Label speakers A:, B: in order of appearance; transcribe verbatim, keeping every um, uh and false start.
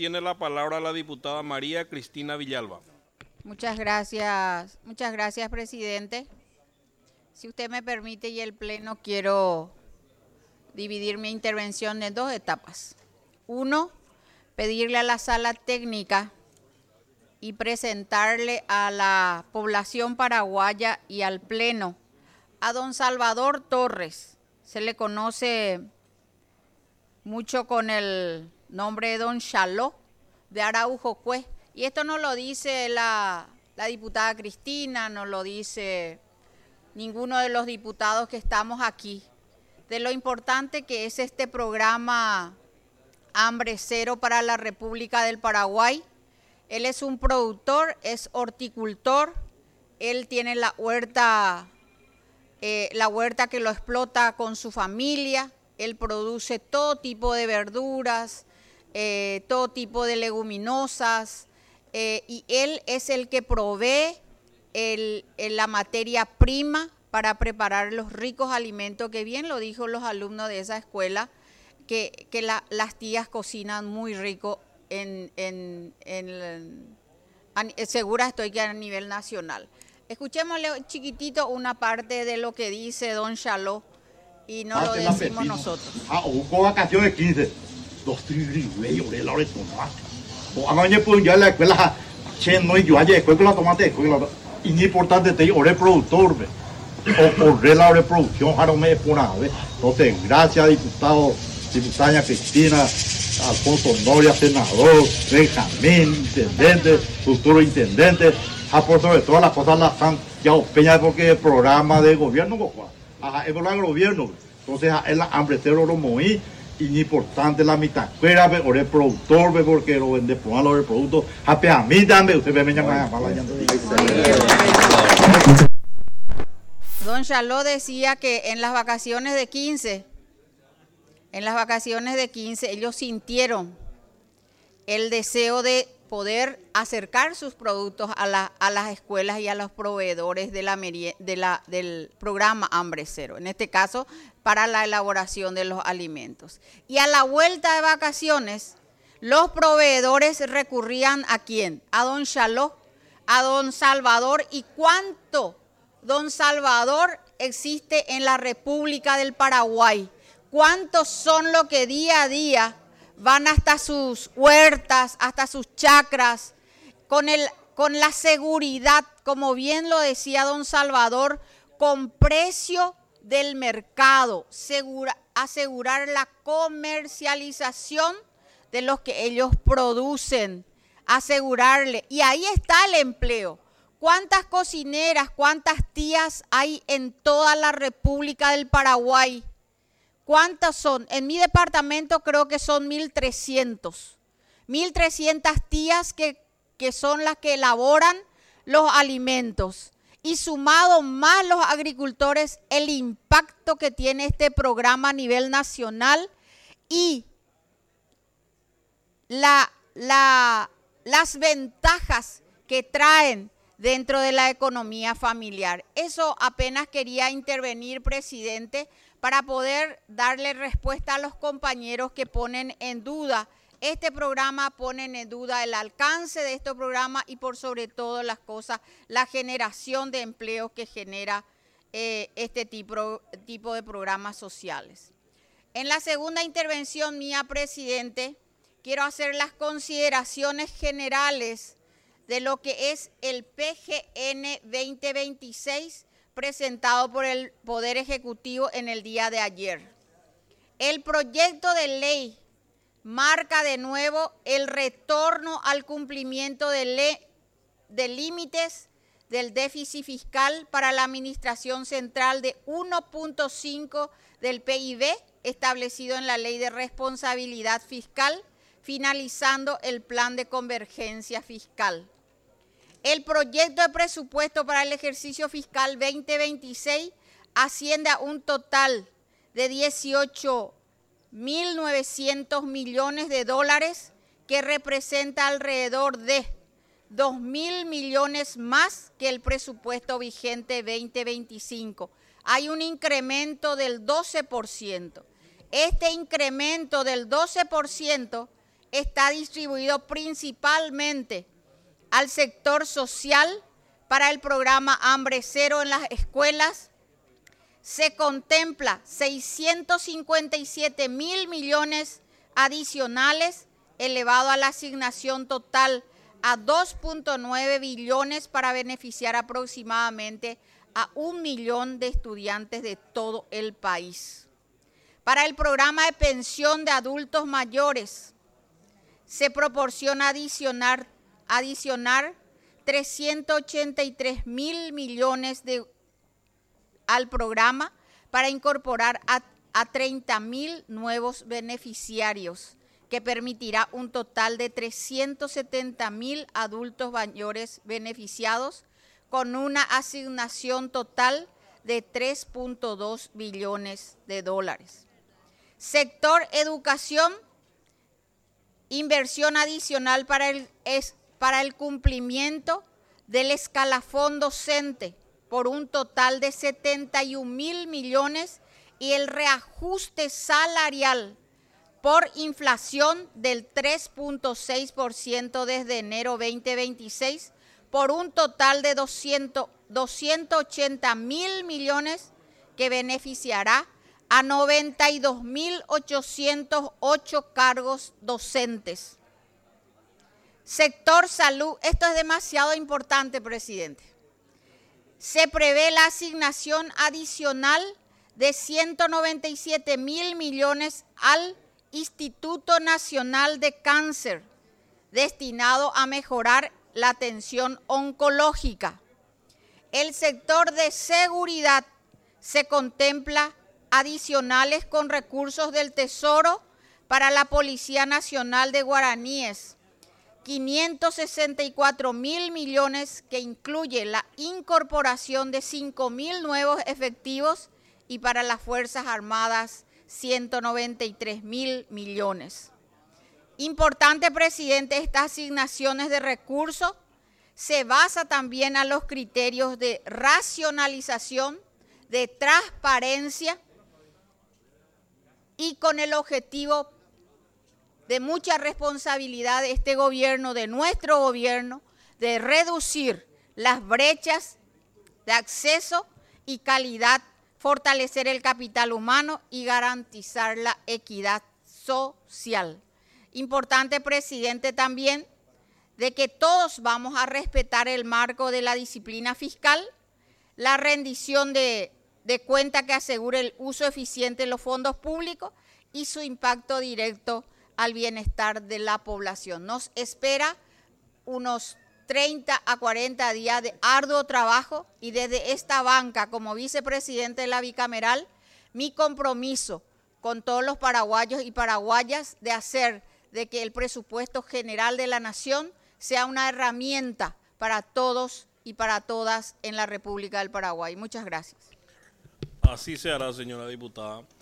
A: tiene la palabra la diputada María Cristina Villalba.
B: Muchas gracias, muchas gracias, presidente. Si usted me permite y el Pleno, quiero dividir mi intervención en dos etapas. Uno, pedirle a la sala técnica y presentarle a la población paraguaya y al Pleno a don Salvador Torres. Se le conoce mucho con el nombre de don Chaló de Araujo Cue. Y esto no lo dice la, la diputada Cristina, no lo dice ninguno de los diputados que estamos aquí, de lo importante que es este programa Hambre Cero para la República del Paraguay. Él es un productor, es horticultor, él tiene la huerta, eh, la huerta que lo explota con su familia, él produce todo tipo de verduras, eh, todo tipo de leguminosas, eh, y él es el que provee el, el, la materia prima para preparar los ricos alimentos, que bien lo dijo los alumnos de esa escuela, que, que la, las tías cocinan muy rico. En, en, en, en, segura estoy que a nivel nacional. Escuchémosle chiquitito una parte de lo que dice don Chaló y no lo decimos nosotros.
C: Ah, hubo vacaciones quince, dos trigüeyos de la hora de tomate. O a mañana pues ya la escuela, che, no yo allá después con la tomate, escuela, importante te digo, el productor, o por la hora de producción, ahora me por una vez. Entonces, gracias diputado, diputada Cristina, Alfonso Noria, senador, Benjamín, intendente, futuro intendente, a por sobre todas las cosas las han ya Peña porque el programa de gobierno, ajá, es programa de gobierno, entonces es la hambre cero lo moví, y importante la mitad, fuera, o el productor, porque lo vende por lo del producto, a mí también, usted me llama a la
B: don Chaló decía que en las vacaciones de quince, En las vacaciones de quince, ellos sintieron el deseo de poder acercar sus productos a, la, a las escuelas y a los proveedores de la, de la, del programa Hambre Cero, en este caso para la elaboración de los alimentos. Y a la vuelta de vacaciones, los proveedores recurrían ¿a quién? A don Chaló, a don Salvador. ¿Y cuánto don Salvador existe en la República del Paraguay? ¿Cuántos son los que día a día van hasta sus huertas, hasta sus chacras, con, el, con la seguridad, como bien lo decía don Salvador, con precio del mercado, segura, asegurar la comercialización de los que ellos producen, asegurarle, y ahí está el empleo. ¿Cuántas cocineras, cuántas tías hay en toda la República del Paraguay? ¿Cuántas son? En mi departamento creo que son mil trescientos. mil trescientas tías que, que son las que elaboran los alimentos. Y sumado más los agricultores, el impacto que tiene este programa a nivel nacional y la, la, las ventajas que traen dentro de la economía familiar. Eso apenas quería intervenir, presidente, para poder darle respuesta a los compañeros que ponen en duda este programa, ponen en duda el alcance de este programa y por sobre todo las cosas, la generación de empleos que genera eh, este tipo, tipo de programas sociales. En la segunda intervención mía, presidente, quiero hacer las consideraciones generales de lo que es el P G N veinte veintiséis, presentado por el Poder Ejecutivo en el día de ayer. El proyecto de ley marca de nuevo el retorno al cumplimiento de, de límites del déficit fiscal para la Administración Central de uno punto cinco del P I B establecido en la Ley de Responsabilidad Fiscal, finalizando el Plan de Convergencia Fiscal. El proyecto de presupuesto para el ejercicio fiscal veinte veintiséis asciende a un total de dieciocho mil novecientos millones de dólares, que representa alrededor de dos mil millones más que el presupuesto vigente veinte veinticinco. Hay un incremento del doce por ciento. Este incremento del doce por ciento está distribuido principalmente al sector social para el programa Hambre Cero en las escuelas. Se contempla seiscientos cincuenta y siete mil millones adicionales, elevado a la asignación total a dos punto nueve billones para beneficiar aproximadamente a un millón de estudiantes de todo el país. Para el programa de pensión de adultos mayores, se proporciona adicionar, adicionar trescientos ochenta y tres mil millones de, al programa para incorporar a, a treinta mil nuevos beneficiarios, que permitirá un total de trescientos setenta mil adultos mayores beneficiados, con una asignación total de tres punto dos billones de dólares. Sector educación, inversión adicional para el, es, para el cumplimiento del escalafón docente por un total de setenta y un mil millones y el reajuste salarial por inflación del tres punto seis por ciento desde enero veinte veintiséis, por un total de doscientos ochenta mil millones que beneficiará a noventa y dos mil ochocientos ocho cargos docentes. Sector salud, esto es demasiado importante, presidente. Se prevé la asignación adicional de ciento noventa y siete mil millones al Instituto Nacional de Cáncer, destinado a mejorar la atención oncológica. El sector de seguridad se contempla adicionales con recursos del Tesoro para la Policía Nacional de Guaraníes, quinientos sesenta y cuatro mil millones, que incluye la incorporación de cinco mil nuevos efectivos, y para las Fuerzas Armadas ciento noventa y tres mil millones. Importante, presidente, estas asignaciones de recursos se basa también a los criterios de racionalización, de transparencia y con el objetivo de mucha responsabilidad de este gobierno, de nuestro gobierno, de reducir las brechas de acceso y calidad, fortalecer el capital humano y garantizar la equidad social. Importante, presidente, también de que todos vamos a respetar el marco de la disciplina fiscal, la rendición de, de cuenta que asegure el uso eficiente de los fondos públicos y su impacto directo al bienestar de la población. Nos espera unos treinta a cuarenta días de arduo trabajo, y desde esta banca, como vicepresidente de la bicameral, mi compromiso con todos los paraguayos y paraguayas de hacer de que el presupuesto general de la nación sea una herramienta para todos y para todas en la República del Paraguay. Muchas gracias.
A: Así se hará, señora diputada.